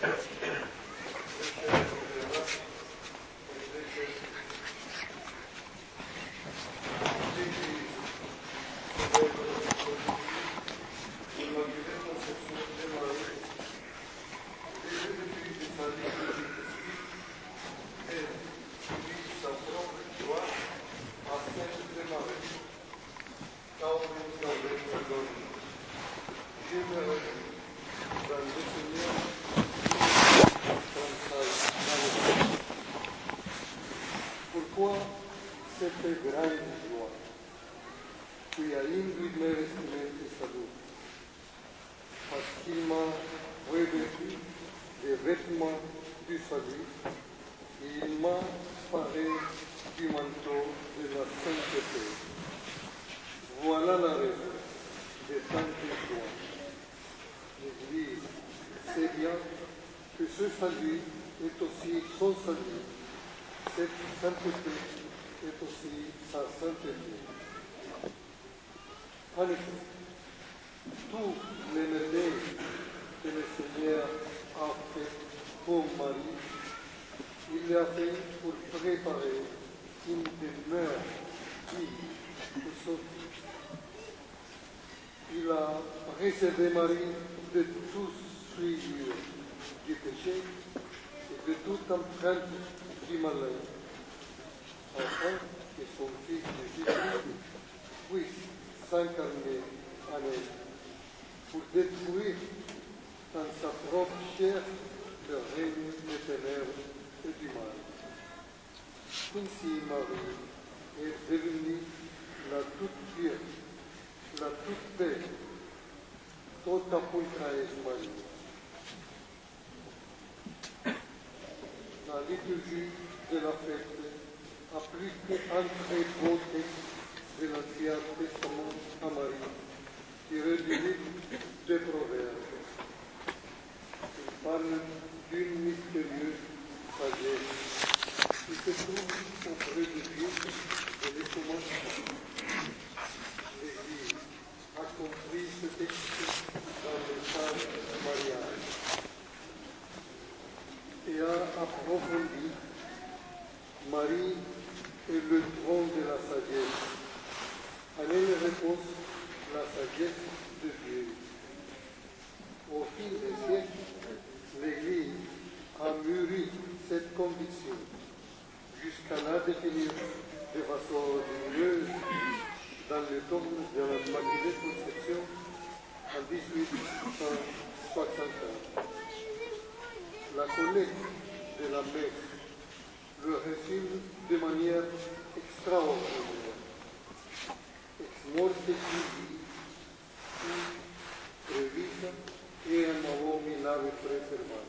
Pourquoi cette grande joie qui a induit mes vestiments de salut? Parce qu'il m'a revêtu des vêtements du salut et il m'a paré du manteau de la sainteté. Voilà la raison de tante joie. L'Église sait bien que ce salut est aussi son salut. Cette sainteté est aussi sa sainteté. En effet, tous les merveilles que le Seigneur a fait pour Marie, il l'a fait pour préparer une demeure digne pour son Fils. Il a préservé Marie de tout souillure du péché et de toute empreinte du malheur, afin que son Fils de Jésus puisse s'incarner en elle pour détruire dans sa propre chair le règne des ténèbres et du mal. Ainsi Marie est devenue la toute pure, la toute belle, tota pulcra es Maria. La liturgie de la fête a plus qu'un très beau texte de l'Ancien Testament à Marie, tiré du livre des Proverbes. Il parle d'une mystérieuse sagesse qui se trouve auprès de Dieu et les commandements. L'Église a compris ce texte dans le message mariage et a approfondi. Marie est le trône de la sagesse. En elle repose la sagesse de Dieu. Au fil des siècles, l'Église a mûri cette conviction jusqu'à la définir de façon lumineuse dans le tome de la Immaculée Conception en 1864. La collecte de la messe le résume de manière extraordinaire. Ex morte Christi, revisa et un nouveau milagre préservato.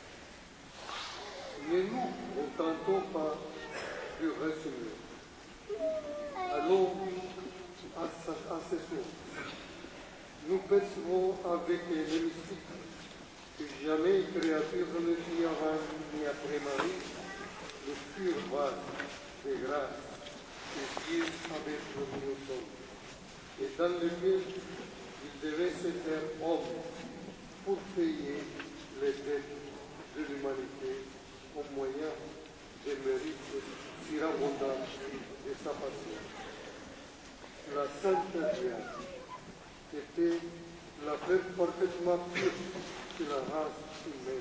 Mais nous ne tentons pas de résumer. Allons à ce soir. Nous percevons avec le mystique que jamais créature ne vit avant ni après Marie le pur vase de grâce que Dieu avait promis aux hommes, et dans lequel il devait se faire homme pour payer les dettes de l'humanité au moyen des mérites surabondants de sa passion. La Sainte Vierge était la fête parfaitement pure de la race humaine.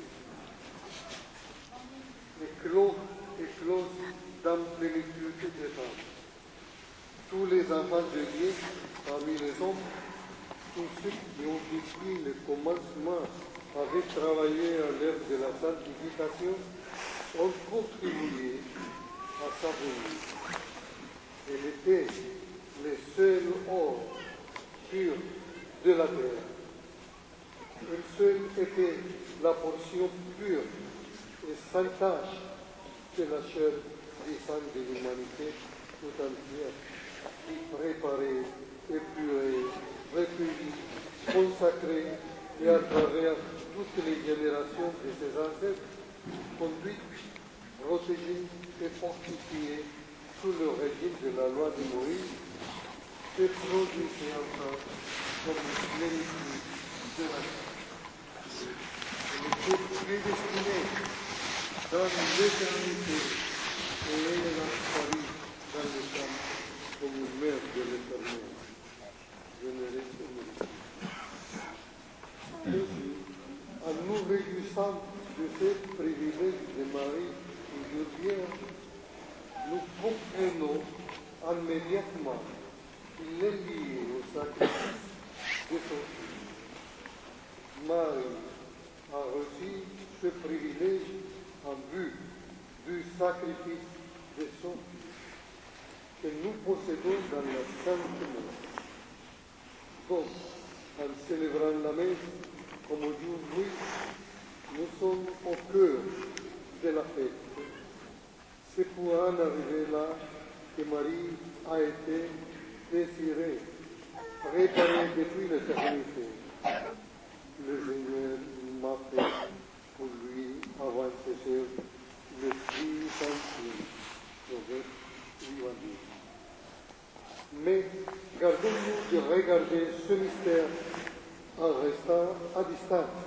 Éclose dans plénitude des temps. Tous les enfants de Dieu, parmi les hommes, tous ceux qui ont depuis le commencement avaient travaillé à l'œuvre de la sanctification, ont contribué à sa venue. Elle était le seul or pur de la terre. Elle seule était la portion pure et sans tache que la chair des sang de l'humanité tout entière, qui préparée, épurée, recueillie, consacrée et à travers toutes les générations de ses ancêtres, conduite, protégée et fortifiée sous le régime de la loi de Moïse, se produisait encore comme une plénitude de la vie. Elle était prédestinée dans l'éternité et elle a pari dans le temps comme une mère de l'éternel. Je ne reste ainsi, en nous réjouissant de ce privilège de Marie aujourd'hui, nous comprenons immédiatement qu'il est lié au sacrifice de son Fils. Marie a reçu ce privilège en vue du sacrifice de son Fils que nous possédons dans la Sainte Messe. Donc, en célébrant la messe comme aujourd'hui, nous sommes au cœur de la fête. C'est pour en arriver là que Marie a été désirée, préparée depuis l'éternité. Le Seigneur m'a fait pour lui avant ses œuvres le plus sensible. Proverbe 8. Mais gardons-nous de regarder ce mystère en restant à distance.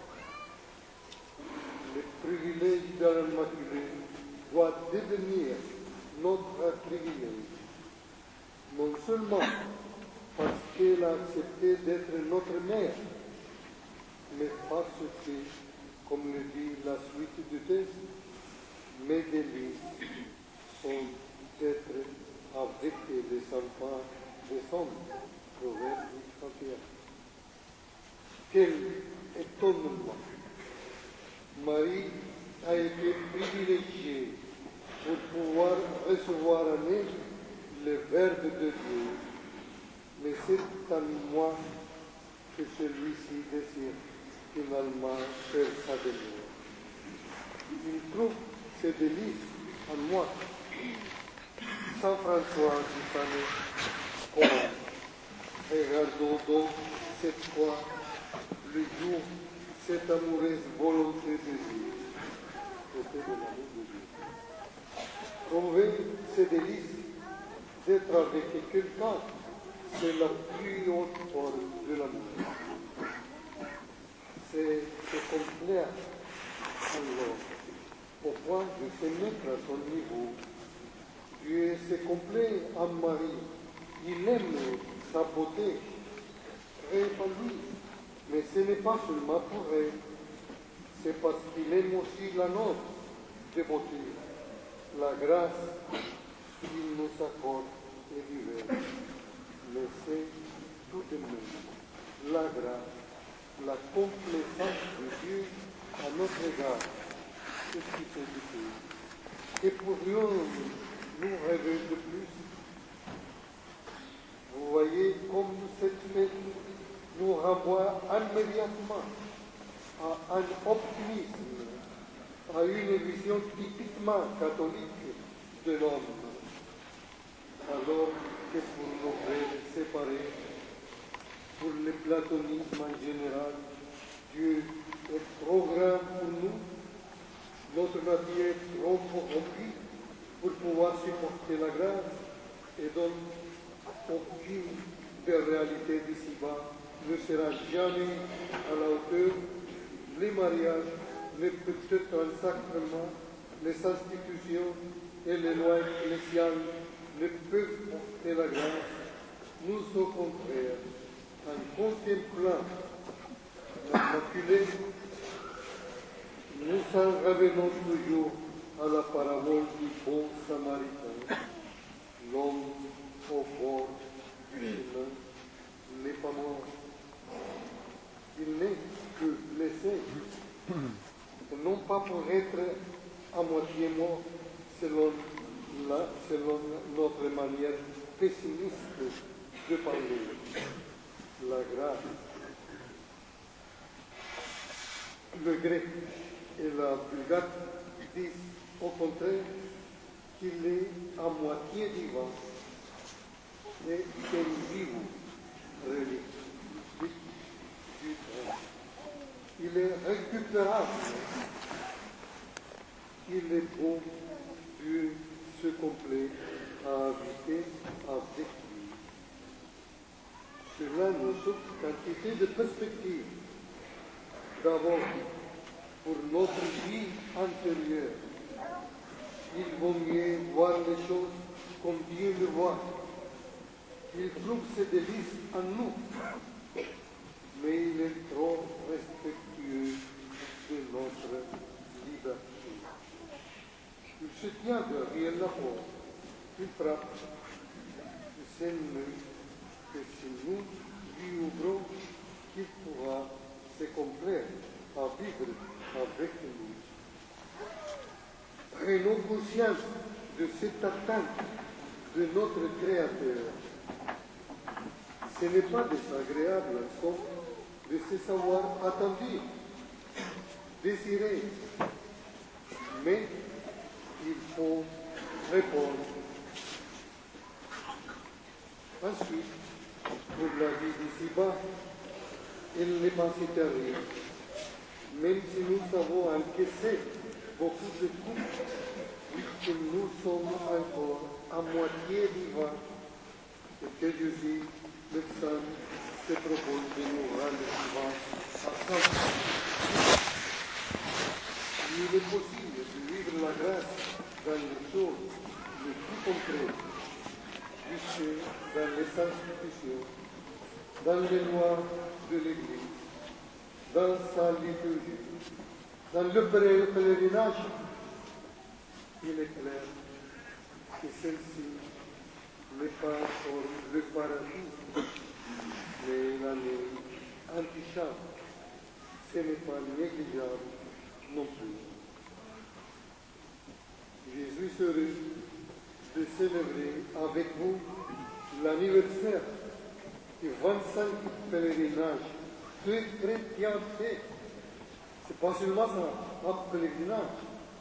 Le privilège de l'Immaculée doit devenir notre privilège, non seulement parce qu'elle a accepté d'être notre mère, mais parce que, comme le dit la suite du texte, mes délices sont d'être avec les enfants des hommes. Proverbe 31. Quel étonnement! Marie a été privilégiée pour pouvoir recevoir en elle le Verbe de Dieu, mais c'est en moi que celui-ci désire finalement faire sa demeure. Il trouve ses délices en moi. Saint François du Salé commence. Regardons donc cette fois le jour, cette amoureuse volonté de Dieu, côté de l'amour de Dieu. Trouver ces délices d'être avec quelqu'un, c'est la plus haute forme de l'amour. C'est se complaire en l'homme, au point de se mettre à son niveau. Dieu se complaît en Marie. Il aime sa beauté, répandue. Mais ce n'est pas seulement pour elle, c'est parce qu'il aime aussi la nôtre de beauté. La grâce qu'il nous accorde est diverse, mais c'est tout de même la grâce, la complaisance de Dieu à notre égard. C'est ce qui fait du tout. Et pourrions-nous rêver de plus? Vous voyez comme cette fête nous renvoie immédiatement à un optimisme, à une vision typiquement catholique de l'homme. Alors que pour nos frères séparés, pour le platonisme en général, Dieu est trop grand pour nous, notre nature est trop corrompue pour pouvoir supporter la grâce, et donc aucune des réalités d'ici-bas ne sera jamais à la hauteur. Les mariages ne peuvent être un sacrement, les institutions et les lois ecclésiales ne peuvent porter la grâce. Nous, au contraire, en contemplant l'Immaculée, nous en revenons toujours à la parabole du bon Samaritain. L'homme au bord du chemin n'est pas mort. Il n'est que blessé, non pas pour être à moitié mort, selon notre manière pessimiste de parler. La grâce, le grec et la vulgate disent au contraire qu'il est à moitié vivant et qu'elle vive relique du train. Il est récupérable. Il est bon, Dieu se complaît à habiter avec lui. Cela nous offre quantité de perspectives. D'abord, pour notre vie antérieure. Il vaut mieux voir les choses comme Dieu le voit. Il trouve ses délices en nous, mais il est trop respectueux de notre liberté. Il se tient derrière la porte, il frappe, il sait que si nous lui ouvrons, il pourra se complaire à vivre avec nous. Prenons conscience de cette attente de notre Créateur. Ce n'est pas désagréable, sauf de se savoir attendu, désiré, mais il faut répondre. Ensuite, pour la vie d'ici-bas, elle n'est pas si terrible. Même si nous avons encaissé beaucoup de coups, puisque nous sommes encore à moitié vivants, et que Jésus, le Saint, se propose de nous rendre vivants à 100%. Il est possible de vivre la grâce dans les choses les plus concrètes, jusque dans les institutions, dans les lois de l'Église, dans sa liturgie, dans le pèlerinage. Il est clair que celle-ci n'est pas pour le paradis, mais une année intouchable. Ce n'est pas négligeable non plus. Je suis heureux de célébrer avec vous l'anniversaire du 25 pèlerinage de chrétienté. Ce n'est pas seulement ça, un pèlerinage.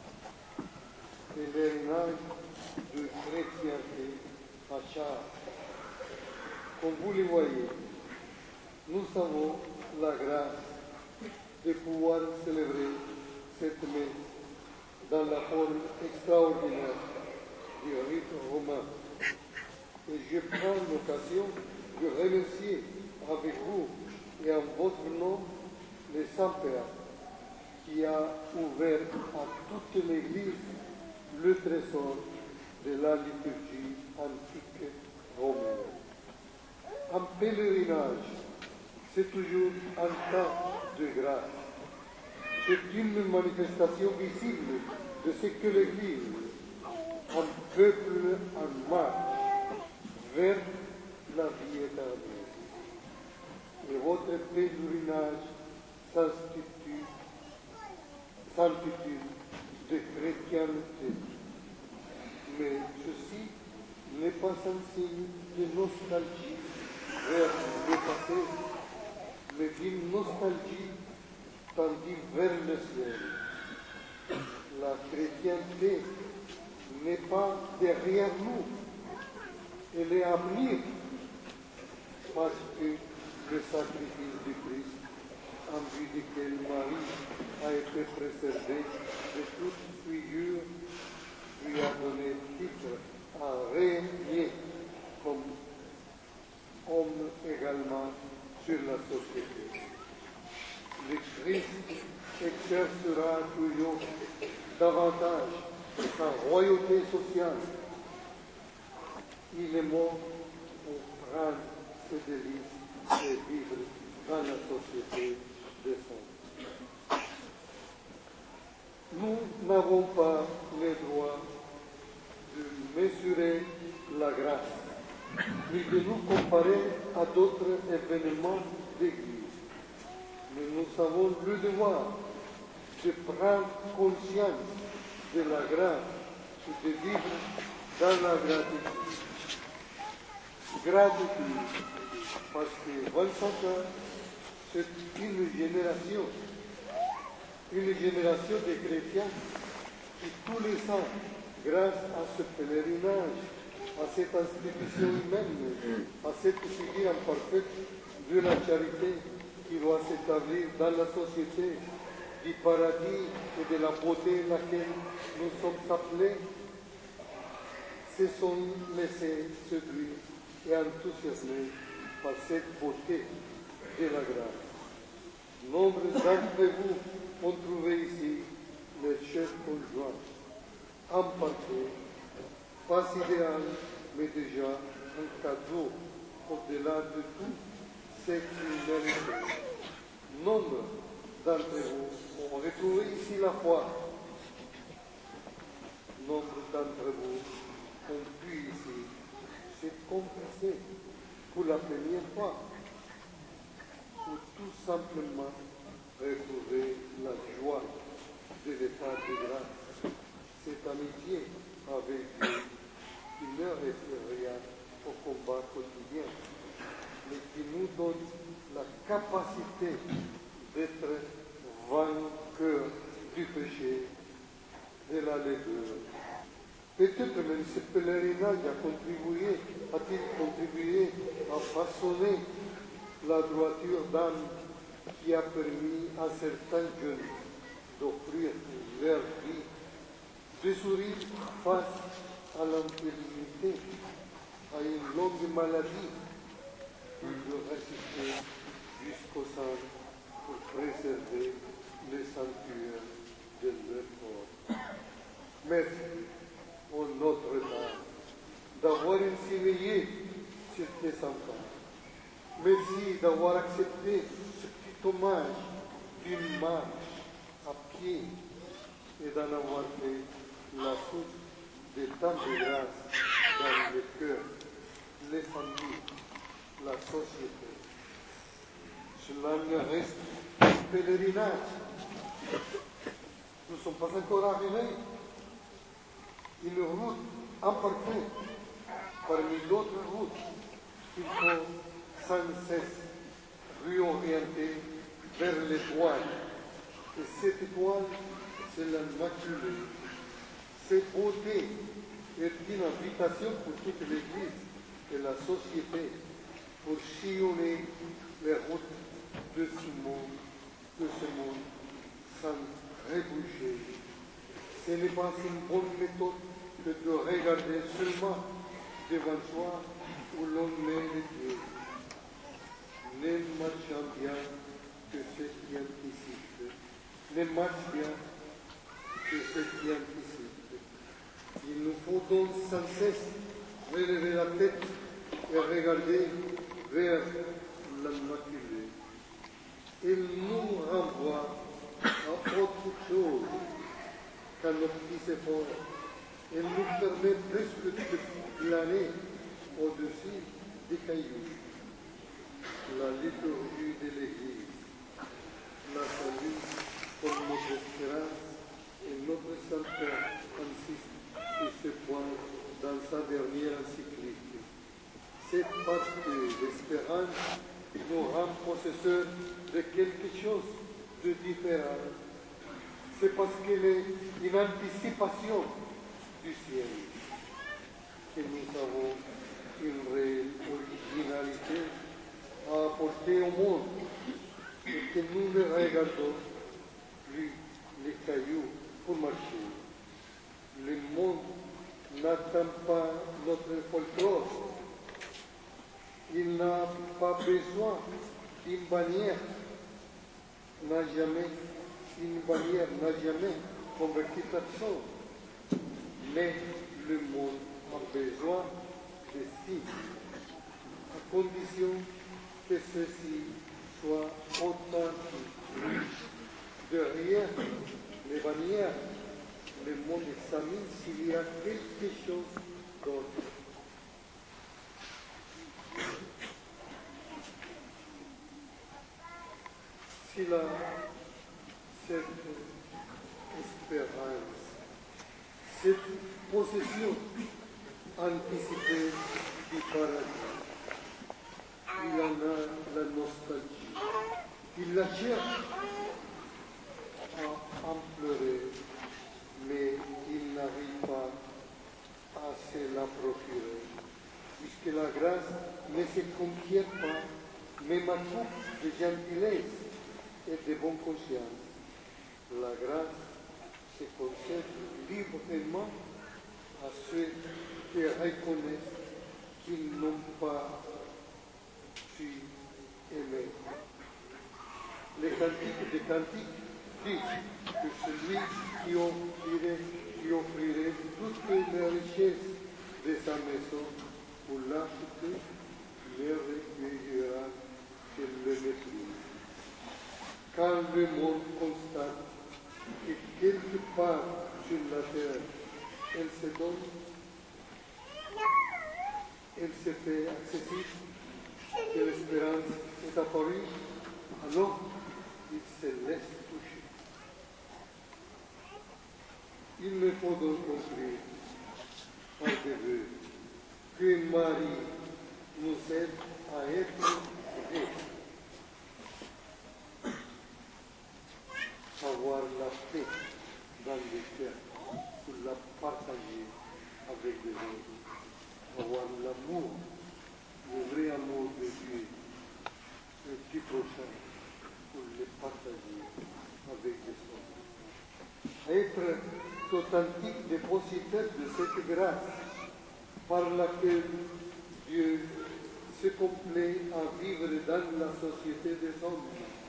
Pèlerinage de chrétienté à Charles. Comme vous le voyez, nous avons la grâce de pouvoir célébrer cette messe dans la forme extraordinaire du rite romain. Et je prends l'occasion de remercier avec vous et en votre nom le Saint-Père qui a ouvert à toute l'Église le trésor de la liturgie antique romaine. Un pèlerinage, c'est toujours un temps de grâce. C'est une manifestation visible de ce que l'Église, un peuple en marche vers la vie éternelle. Et votre pèlerinage s'intitule de chrétienté. Mais ceci n'est pas un signe de nostalgie vers le passé, mais d'une nostalgie tendue vers le ciel. La chrétienté n'est pas derrière nous, elle est à venir, parce que le sacrifice du Christ, en vue duquel Marie a été préservée de toute figure, lui a donné titre à régner comme homme également sur la société. Le Christ exercera toujours davantage sa royauté sociale. Il est mort pour prendre ses délices et vivre dans la société des hommes. Nous n'avons pas le droit de mesurer la grâce, ni de nous comparer à d'autres événements d'Église. Mais nous avons le devoir de prendre conscience de la grâce et de vivre dans la gratitude. Gratitude, parce que 25 ans, c'est une génération de chrétiens qui tous les ans, grâce à ce pèlerinage, à cette institution humaine, à cette figure imparfaite de la charité qui doit s'établir dans la société, du paradis et de la beauté à laquelle nous sommes appelés, se sont laissés séduire et enthousiasmer par cette beauté de la grâce. Nombre d'entre vous on trouvait ici les chefs conjoints, imparfaits, pas idéal, mais déjà un cadeau au-delà de tout ce qu'ils méritaient. Nombre d'entre vous ont retrouvé ici la foi. Nombre d'entre vous ont pu ici se confesser pour la première fois, ou tout simplement retrouver la joie de l'état de grâce, cette amitié avec Dieu qui ne reste rien au combat quotidien, mais qui nous donne la capacité d'être vainqueurs du péché, de la laideur. Peut-être même ce pèlerinage a-t-il contribué à façonner la droiture d'âme qui a permis à certains jeunes d'offrir leur vie, de sourire face à l'infirmité, à une longue maladie, et de résister jusqu'au sang pour préserver le sanctuaire de leur corps. Merci au Notre-Dame d'avoir ainsi veillé sur tes enfants. Merci d'avoir accepté ce petit hommage d'une marche à pied et d'en avoir fait la source de tant de grâce dans le cœur, les familles, la société. Cela ne reste qu'un pèlerinage. Nous ne sommes pas encore arrivés. Une route imparfaite parmi d'autres routes qu'il faut sans cesse réorienter vers l'étoile. Et cette étoile, c'est l'Immaculée. Cette beauté est une invitation pour toute l'Église et la société pour sillonner les routes de ce monde sans trébucher. Ce n'est pas une bonne méthode que de regarder seulement devant soi où l'on met les pieds. Ne marchant bien que ce qui anticipe. Ne marche bien que ce qui anticipe. Il nous faut donc sans cesse relever la tête et regarder vers l'Immaculée. Il nous renvoie à autre chose qu'à nos petits efforts. Elle nous permet presque de planer au-dessus des cailloux. La liturgie de l'Église, la salut comme notre espérance et notre Saint-Père insiste sur ce point dans sa dernière encyclique. C'est parce que l'espérance nous rend possesseurs de quelque chose de différent. C'est parce qu'elle est une anticipation du ciel que nous avons une réelle originalité à apporter au monde et que nous ne regardons plus les cailloux pour marcher. Le monde n'attend pas notre folklore. Il n'a pas besoin d'une bannière. Une bannière n'a jamais converti personne. Mais le monde a besoin de signes, à condition que ceux-ci soient authentiques. Derrière les bannières, le monde examine s'il y a quelque chose d'autre. Si cette espérance, cette possession anticipée du paradis, il en a la nostalgie, il la cherche à en pleurer, mais il n'arrive pas à se la procurer, puisque la grâce ne se conquiert pas, même à coup de gentillesse et de bonne conscience. La grâce se concède librement à ceux qui reconnaissent qu'ils n'ont pas su aimer. Les cantiques des cantiques disent celui qui offrirait toutes les richesses de sa maison pour l'acheter, les recueillera et le méprise. Quand le monde constate que quelque part sur la terre, elle se donne, elle se fait accessible, que l'espérance est apparue, alors il se laisse toucher. Il me faut donc conclure par des vœux que Marie nous aide à être vrais, avoir la paix dans le cœur, pour la partager avec les autres, avoir l'amour, le vrai amour de Dieu, et du prochain, pour le partager avec les autres. Être authentique dépositaire de cette grâce par laquelle Dieu se complaît à vivre dans la société des hommes.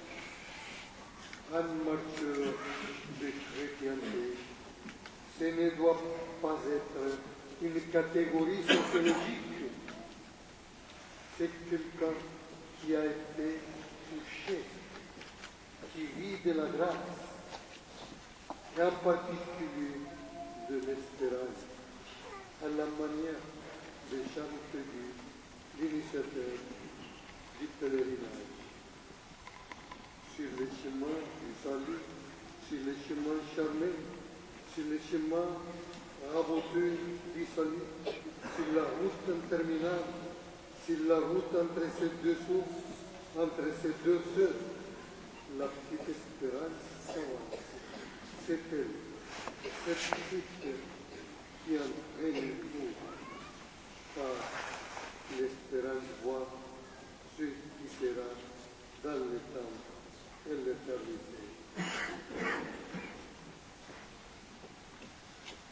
Un marcheur de chrétienté, ce ne doit pas être une catégorie sociologique. C'est quelqu'un qui a été touché, qui vit de la grâce, et en particulier de l'espérance, à la manière de Charles Péguy, l'initiateur du pèlerinage. Sur le chemin du salut, sur le chemin charmé, sur le chemin raboteux du salut, sur la route interminable, sur la route entre ces deux sources, entre ces deux sœurs, la petite espérance s'avance. C'est elle, cette petite qui entraîne tout, car l'espérance voit ce qui sera dans le temps et l'éternité.